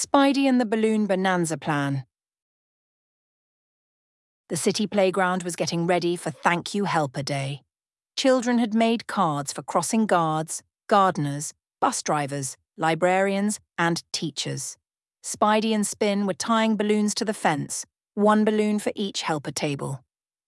Spidey and the Balloon Bonanza Plan. The city playground was getting ready for Thank You Helper Day. Children had made cards for crossing guards, gardeners, bus drivers, librarians, and teachers. Spidey and Spin were tying balloons to the fence, one balloon for each helper table.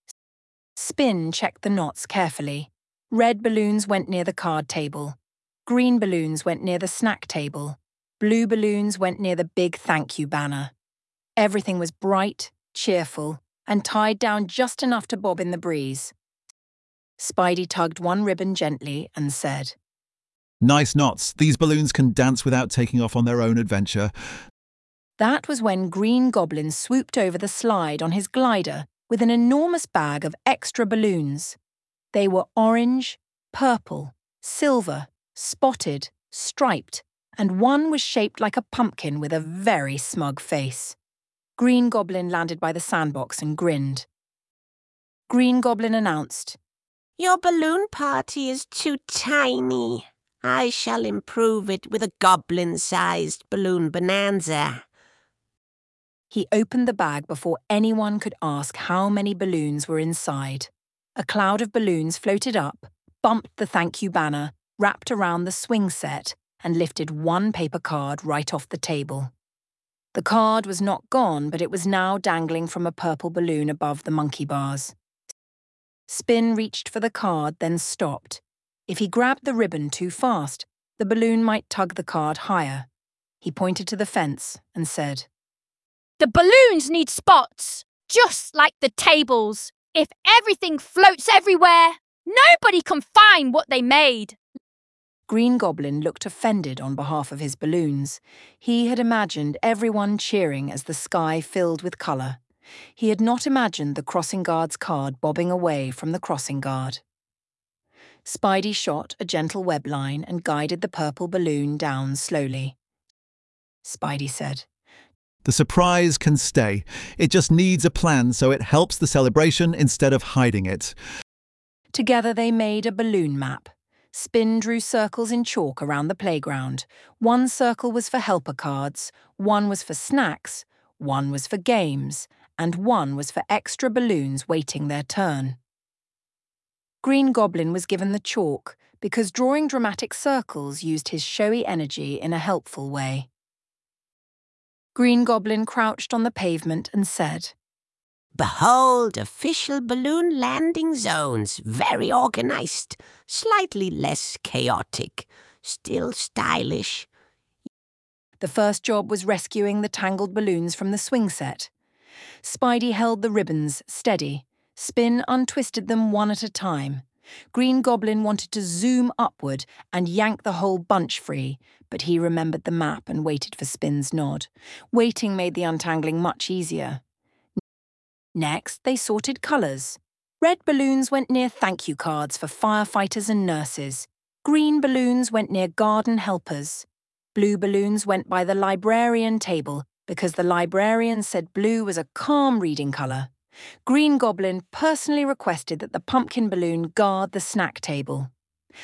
Spin checked the knots carefully. Red balloons went near the card table. Green balloons went near the snack table. Blue balloons went near the big thank you banner. Everything was bright, cheerful, and tied down just enough to bob in the breeze. Spidey tugged one ribbon gently and said, "Nice knots. These balloons can dance without taking off on their own adventure." That was when Green Goblin swooped over the slide on his glider with an enormous bag of extra balloons. They were orange, purple, silver, spotted, striped, and one was shaped like a pumpkin with a very smug face. Green Goblin landed by the sandbox and grinned. Green Goblin announced, "Your balloon party is too tiny. I shall improve it with a goblin-sized balloon bonanza." He opened the bag before anyone could ask how many balloons were inside. A cloud of balloons floated up, bumped the thank you banner, wrapped around the swing set, and lifted one paper card right off the table. The card was not gone, but it was now dangling from a purple balloon above the monkey bars. Spin reached for the card, then stopped. If he grabbed the ribbon too fast, the balloon might tug the card higher. He pointed to the fence and said, "The balloons need spots, just like the tables. If everything floats everywhere, nobody can find what they made." Green Goblin looked offended on behalf of his balloons. He had imagined everyone cheering as the sky filled with colour. He had not imagined the crossing guard's card bobbing away from the crossing guard. Spidey shot a gentle web line and guided the purple balloon down slowly. Spidey said, "The surprise can stay. It just needs a plan so it helps the celebration instead of hiding it." Together they made a balloon map. Spin drew circles in chalk around the playground. One circle was for helper cards, one was for snacks, one was for games, and one was for extra balloons waiting their turn. Green Goblin was given the chalk because drawing dramatic circles used his showy energy in a helpful way. Green Goblin crouched on the pavement and said, "Behold official balloon landing zones, very organized, slightly less chaotic, still stylish." The first job was rescuing the tangled balloons from the swing set. Spidey held the ribbons steady. Spin untwisted them one at a time. Green Goblin wanted to zoom upward and yank the whole bunch free, but he remembered the map and waited for Spin's nod. Waiting made the untangling much easier. Next, they sorted colours. Red balloons went near thank you cards for firefighters and nurses. Green balloons went near garden helpers. Blue balloons went by the librarian table because the librarian said blue was a calm reading colour. Green Goblin personally requested that the pumpkin balloon guard the snack table.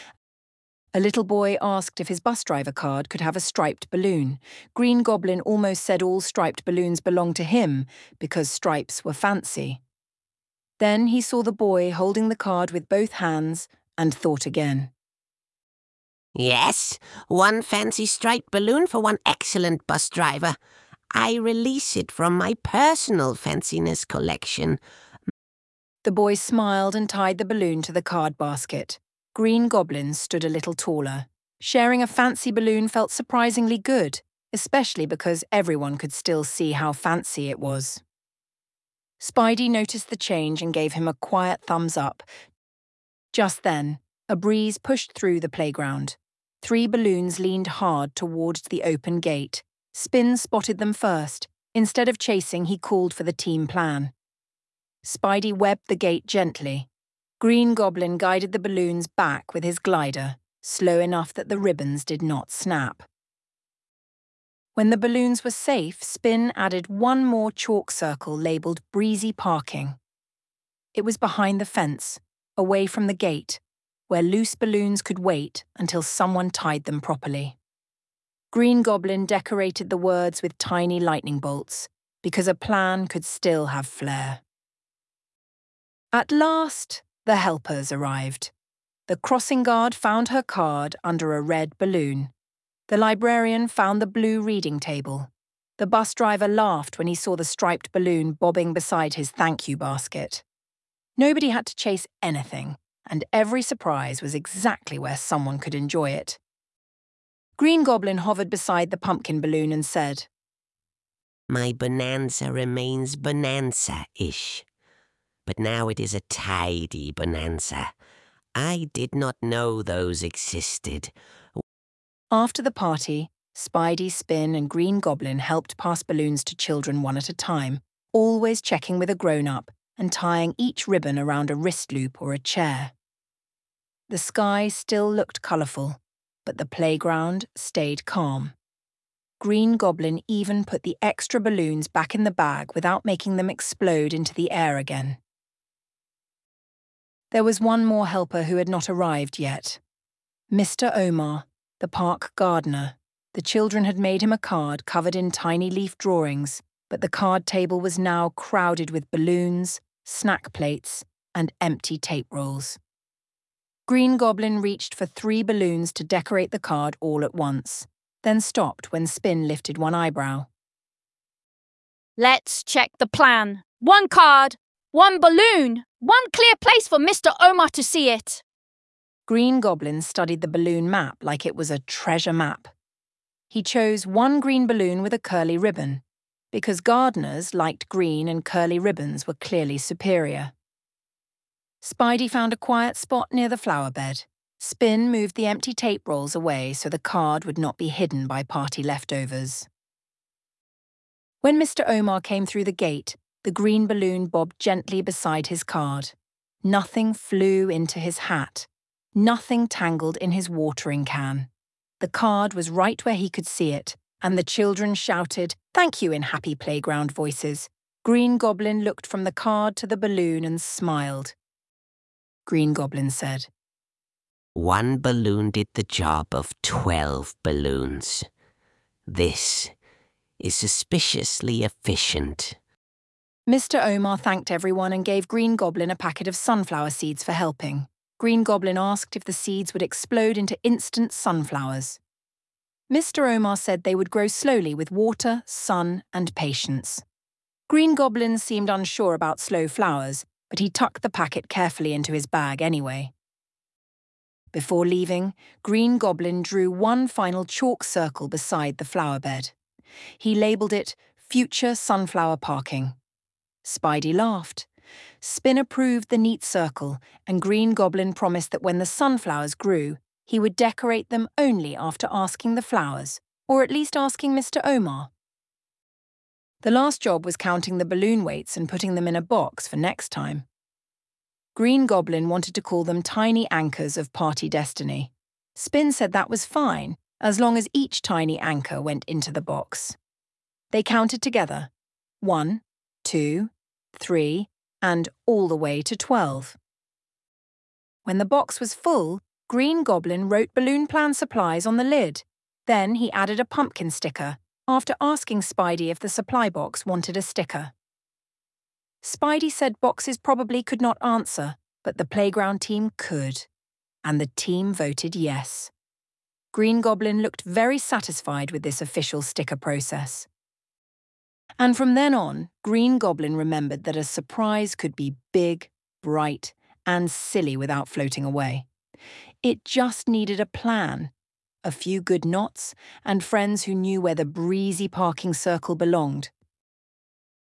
A little boy asked if his bus driver card could have a striped balloon. Green Goblin almost said all striped balloons belonged to him because stripes were fancy. Then he saw the boy holding the card with both hands and thought again. "Yes, one fancy striped balloon for one excellent bus driver. I release it from my personal fanciness collection." The boy smiled and tied the balloon to the card basket. Green Goblin stood a little taller. Sharing a fancy balloon felt surprisingly good, especially because everyone could still see how fancy it was. Spidey noticed the change and gave him a quiet thumbs up. Just then, a breeze pushed through the playground. 3 balloons leaned hard towards the open gate. Spin spotted them first. Instead of chasing, he called for the team plan. Spidey webbed the gate gently. Green Goblin guided the balloons back with his glider, slow enough that the ribbons did not snap. When the balloons were safe, Spin added one more chalk circle labelled Breezy Parking. It was behind the fence, away from the gate, where loose balloons could wait until someone tied them properly. Green Goblin decorated the words with tiny lightning bolts, because a plan could still have flair. At last, the helpers arrived. The crossing guard found her card under a red balloon. The librarian found the blue reading table. The bus driver laughed when he saw the striped balloon bobbing beside his thank you basket. Nobody had to chase anything, and every surprise was exactly where someone could enjoy it. Green Goblin hovered beside the pumpkin balloon and said, My bonanza remains bonanza-ish. But now it is a tidy bonanza. I did not know those existed. After the party, Spidey, Spin, and Green Goblin helped pass balloons to children one at a time, always checking with a grown-up and tying each ribbon around a wrist loop or a chair. The sky still looked colourful, but the playground stayed calm. Green Goblin even put the extra balloons back in the bag without making them explode into the air again. There was one more helper who had not arrived yet. Mr. Omar, the park gardener. The children had made him a card covered in tiny leaf drawings, but the card table was now crowded with balloons, snack plates, and empty tape rolls. Green Goblin reached for 3 balloons to decorate the card all at once, then stopped when Spin lifted one eyebrow. Let's check the plan. 1 card, 1 balloon, 1 clear place for Mr. Omar to see it. Green Goblin studied the balloon map like it was a treasure map. He chose 1 green balloon with a curly ribbon, because gardeners liked green and curly ribbons were clearly superior. Spidey found a quiet spot near the flower bed. Spin moved the empty tape rolls away so the card would not be hidden by party leftovers. When Mr. Omar came through the gate, the green balloon bobbed gently beside his card. Nothing flew into his hat. Nothing tangled in his watering can. The card was right where he could see it, and the children shouted, "Thank you," in happy playground voices. Green Goblin looked from the card to the balloon and smiled. Green Goblin said, 1 balloon did the job of 12 balloons. This is suspiciously efficient. Mr. Omar thanked everyone and gave Green Goblin a packet of sunflower seeds for helping. Green Goblin asked if the seeds would explode into instant sunflowers. Mr. Omar said they would grow slowly with water, sun, and patience. Green Goblin seemed unsure about slow flowers, but he tucked the packet carefully into his bag anyway. Before leaving, Green Goblin drew 1 final chalk circle beside the flower bed. He labelled it Future Sunflower Parking. Spidey laughed. Spin approved the neat circle, and Green Goblin promised that when the sunflowers grew, he would decorate them only after asking the flowers, or at least asking Mr. Omar. The last job was counting the balloon weights and putting them in a box for next time. Green Goblin wanted to call them tiny anchors of party destiny. Spin said that was fine, as long as each tiny anchor went into the box. They counted together, 1, 2, 3, and all the way to 12. When the box was full, Green Goblin wrote balloon plan supplies on the lid. Then he added a pumpkin sticker, after asking Spidey if the supply box wanted a sticker. Spidey said boxes probably could not answer, but the playground team could, and the team voted yes. Green Goblin looked very satisfied with this official sticker process. And from then on, Green Goblin remembered that a surprise could be big, bright, and silly without floating away. It just needed a plan, a few good knots, and friends who knew where the breezy parking circle belonged.